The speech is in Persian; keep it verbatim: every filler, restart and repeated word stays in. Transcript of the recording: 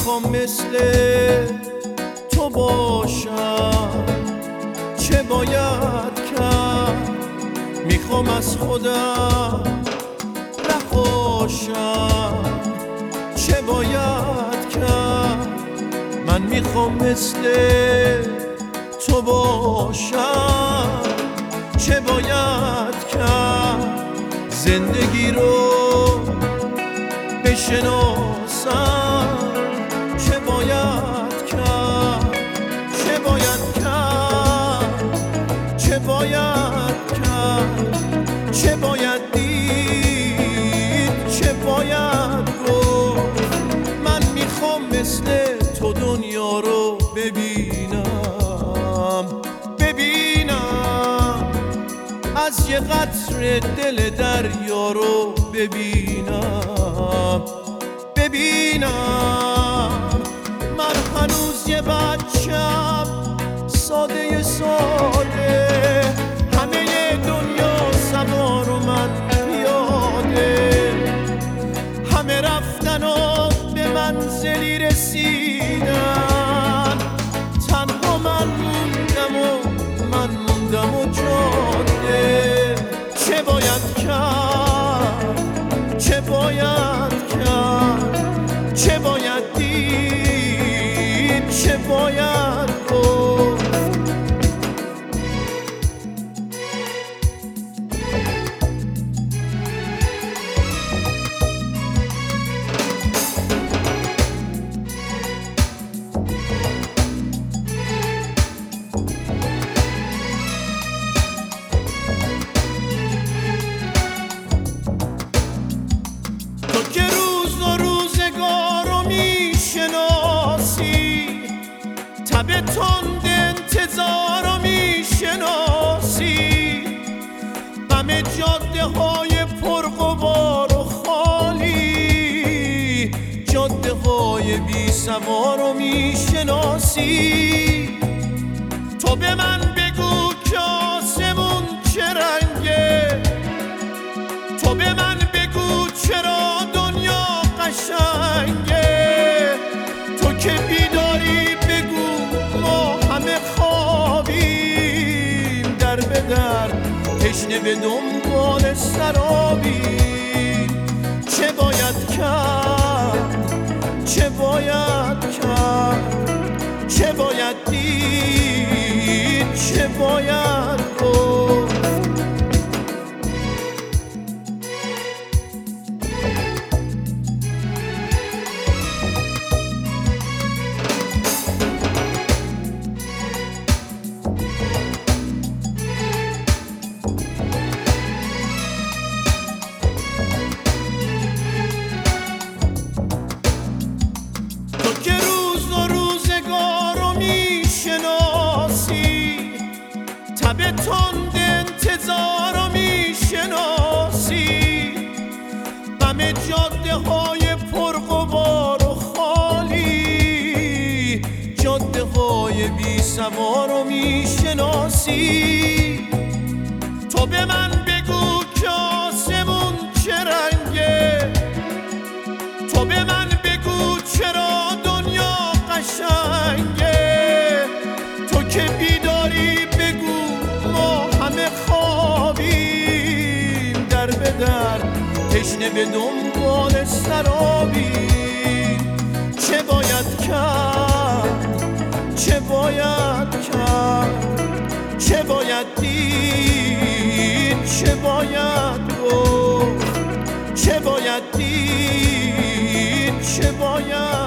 میخوام مثل تو باشم، چه باید کرد؟ میخوام از خودم نخواشم، چه باید کرد؟ من میخوام مثل تو باشم، چه باید کرد؟ زندگی رو بشناسم، چه باید کرد؟ چه باید کرد؟ چه باید کرد؟ چه باید دید؟ چه باید گفت؟ من میخوام مثل تو دنیا رو ببینم، ببینم از یه قطره دل دریا رو ببینم، ببینم من هنوز یه بچم ساده ساده، همه دنیا سوار و من پیاده، همه رفتن و به منزلی رسیدن، تنها من موندم و من موندم و جاده. چه باید کرد؟ چه باید کرد؟ چه باید دید؟ چه باید گفت؟ تو که روز و روزگار رو میشناسی، تب تند انتظار رو میشناسی، غم جاده های پرغبار و خالی، جاده های بی سوار رو میشناسی. تو به من بگو که آسمون چه رنگه، تو به من بگو چرا دنیا قشنگه، تو که بیداری بگو ما همه خوابیم، در به در تشنه به دنبال سرابیم. چه باید کرد؟ چه باید کرد؟ چه باید دید؟ چه باید گفت؟ تو که روز و روزگار رو میشناسی، تب تند انتظار رو میشناسی، غم جاده های پرغبار و خالی، جاده های بی سوار رو میشناسی. تو به من بگو که آسمون چه رنگه، تو به من بگو چرا دنیا قشنگه، تو که بیداری بگو ما همه خوابیم، در به در تشنه به دنبال سرابیم. چه باید کرد؟ چه باید کرد؟ چه باید دید؟ چه باید گفت؟ چه باید دید؟ چه باید